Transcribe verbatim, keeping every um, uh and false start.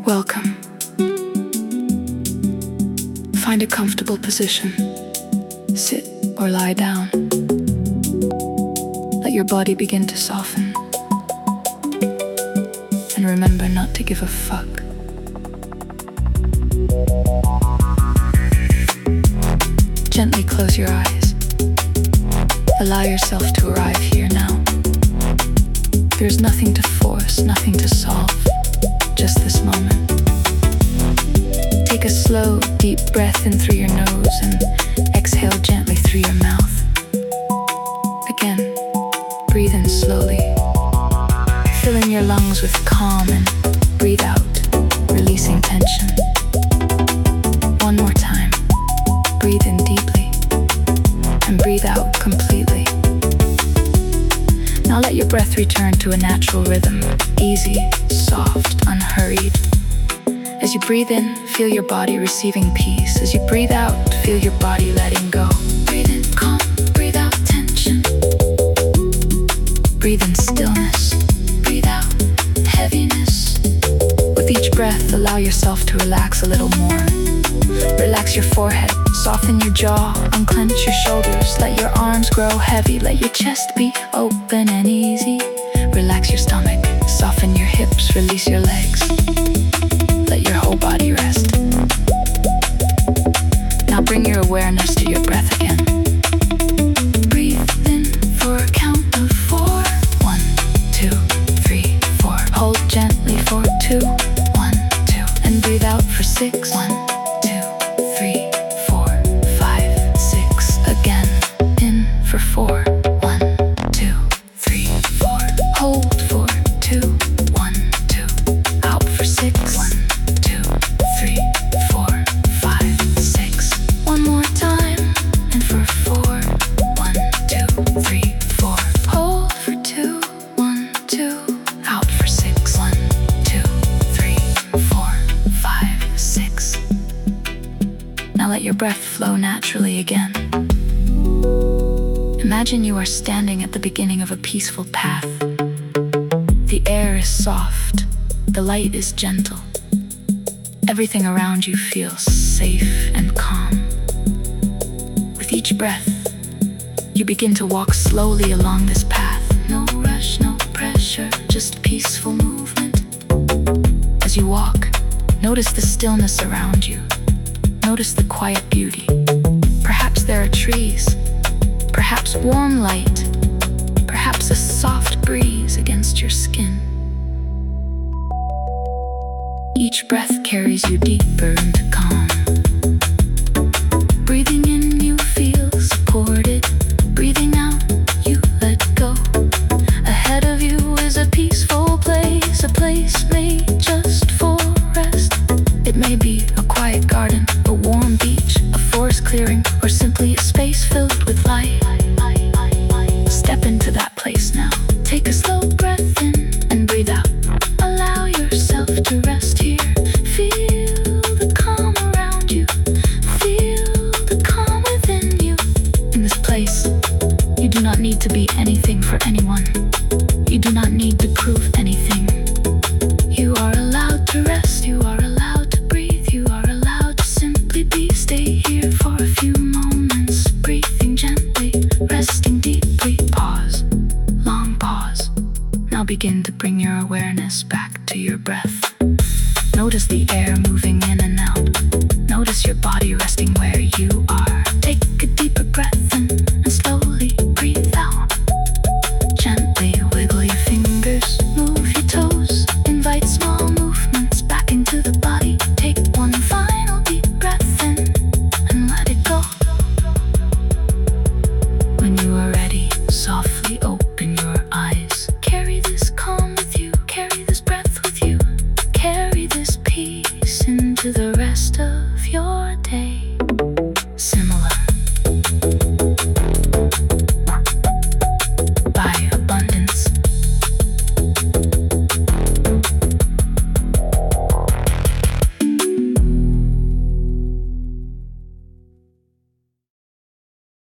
Welcome. Find a comfortable position. Sit or lie down. Let your body begin to soften. And remember not to give a fuck. Gently close your eyes. Allow yourself to arrive here now. There's nothing to force, nothing to solve, just this moment. Take a slow, deep breath in through your nose and exhale gently through your mouth. Again, breathe in slowly. Fill in your lungs with calm and breathe out, releasing tension. One more time. Breathe in deeply and breathe out completely. Now let your breath return to a natural rhythm, easy, soft, unhurried. As you breathe in, feel your body receiving peace. As you breathe out, feel your body letting go. Breathe in calm, breathe out tension. Breathe in stillness, breathe out heaviness. With each breath, allow yourself to relax a little more. Relax your forehead, soften your jaw, unclench your shoulders. Let your arms grow heavy, let your chest be open and easy. Relax your stomach, soften your hips, release your legs. Let your whole body rest. Now bring your awareness to your breath again. Breathe in for a count of four. One, two, three, four. Hold gently for two. One, two. And breathe out for six. One, two, three, four, five, six. Again. In for four. One, two, three, four. Hold for two. One, two. Out for six. One, two, three, four, five, six. One more time. In for four. One, two, three, four. Hold for two. One, two. Out for six. One, two, three, four, five, six. Now let your breath flow naturally again. Imagine you are standing at the beginning of a peaceful path. The air is soft, the light is gentle. Everything around you feels safe and calm. With each breath, you begin to walk slowly along this path. No rush, no pressure, just peaceful movement. As you walk, notice the stillness around you. Notice the quiet beauty. Perhaps there are trees, perhaps warm light, perhaps a soft breeze against your skin. Each breath carries you deeper into calm. Breathing in, you feel supported. Breathing out, you let go. Ahead of you is a peaceful place, a place made just for rest. It may be a quiet garden, a warm beach, a forest clearing, or simply a space filled with light. Step into that place now. Take a slow breath in and breathe out. Allow yourself to rest here. Feel the calm around you. Feel the calm within you. In this place, you do not need to be anything for anyone. You do not need to prove anything. You are allowed to rest. You are allowed to breathe. You are allowed to simply be. Stay here for a few moments, breathing gently, resting deeply. Pause, long pause. Now begin to bring your awareness back to your breath. Notice the air moving in and out. Notice your body resting where you are. Take a deeper breath.